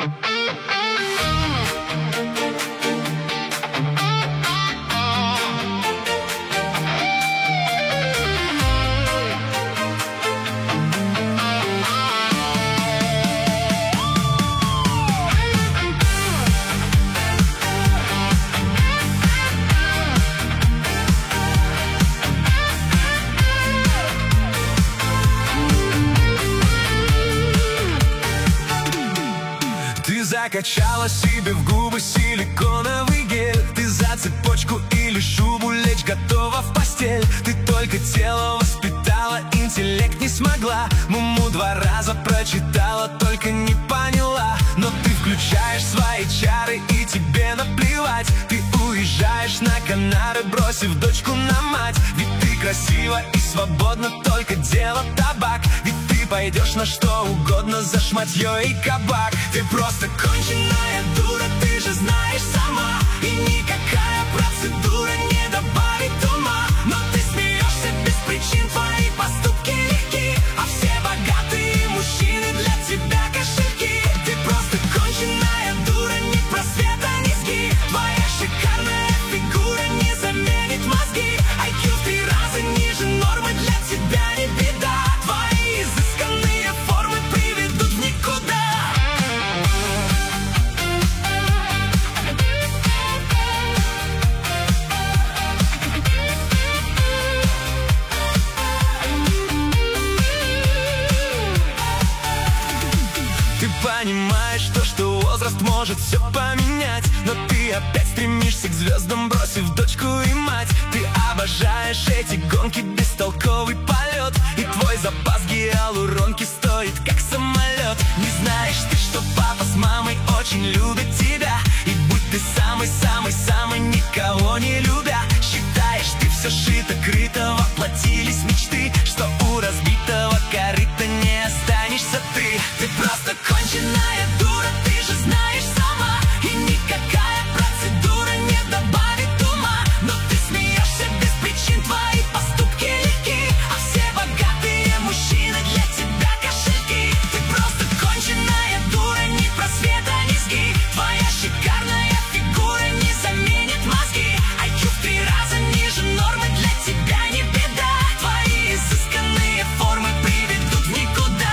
Закачала себе в губы силиконовый гель. Ты за цепочку или шубу лечь готова в постель. Ты только тело воспитала, интеллект не смогла. Муму 2 раза прочитала, только не поняла. Но ты включаешь свои чары и тебе наплевать. Ты уезжаешь на Канары, бросив дочку на мать. Ведь ты красива и свободна, только дело табак. Ведь ты пойдешь на что угодно за шматье и кабак. Ты просто конченая дура, ты же знаешь сама. И никакая процедура не добавит ума. Но ты смеешься без причин, твои поступки легки. А все богатые мужчины для тебя кошельки. Ты просто конченая дура, ни просвета, ни сги. Твоя шикарная фигура не заменит мозги. IQ в 3 раза ниже нормы, для тебя не беда. Твои изысканные формы приведут в никуда. Ты понимаешь, что возраст может все поменять. Но ты опять стремишься к звездам, бросив дочку и мать. Ты обожаешь эти гонки, бестолковый полет. И твой запас гиалуронки стоит как самолет. Не знаешь ты, что папа с мамой очень любят тебя. И будь ты самый-самый-самый, никого не любя. Считаешь, ты все шито-крыто, воплотились мечты. Что у разбитого корыта не останешься ты. Ты просто конченая дура, ты же знаешь сама. И никакая процедура не добавит ума. Но ты смеешься без причин, твои поступки легки. А все богатые мужчины для тебя кошельки. Ты просто конченая дура, ни просвета, ни сги. Твоя шикарная фигура не заменит мозги. IQ в 3 раза ниже нормы, для тебя не беда. Твои изысканные формы приведут в никуда.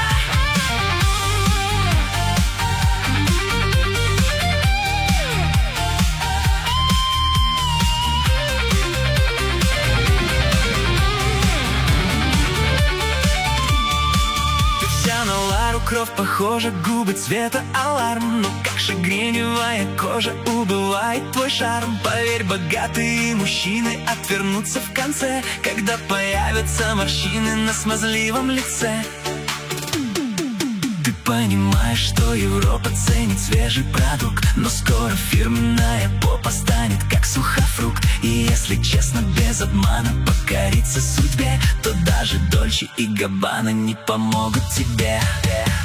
Ты вся на Лару Крофт похожа, губы цвета аларм. Но как шагреневая кожа убывает твой шарм. Поверь, богатые мужчины отвернутся в конце, когда появятся морщины на смазливом лице. Ты понимаешь, что Европа ценит свежий продукт. Но скоро фирменная попа станет как сухофрукт. И если честно, без обмана покориться судьбе, то даже Дольче и Габбана не помогут тебе.